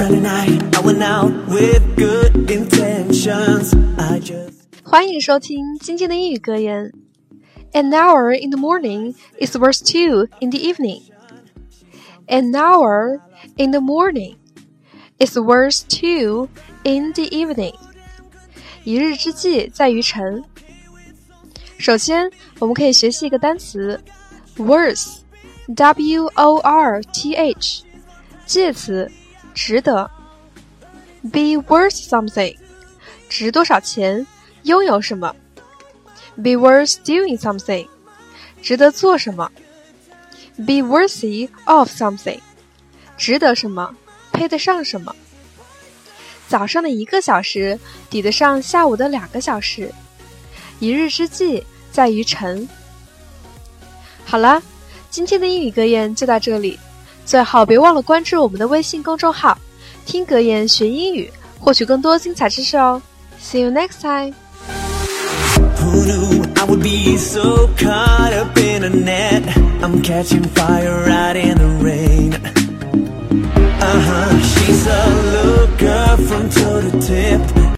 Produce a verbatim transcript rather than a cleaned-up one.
Friday night, I went out with good intentions. I just 欢迎收听今天的英语格言。An hour in the morning is worth two in the evening. An hour in the morning is worth two in the evening. 一日之计在于晨。首先，我们可以学习一个单词 worth, W O R T H, 介词，值得。Be worth something, 值多少钱，拥有什么。Be worth doing something, 值得做什么。Be worthy of something, 值得什么，配得上什么。早上的一个小时抵得上下午的两个小时。一日之计在于晨。好啦，今天的英语格言就到这里。最后别忘了关注我们的微信公众号，听格言学英语，获取更多精彩知识哦。See you next time. Who knew I would be so caught up in a net? I'm catching fire right in the rain. Uh-huh, she's a looker from toe to tip.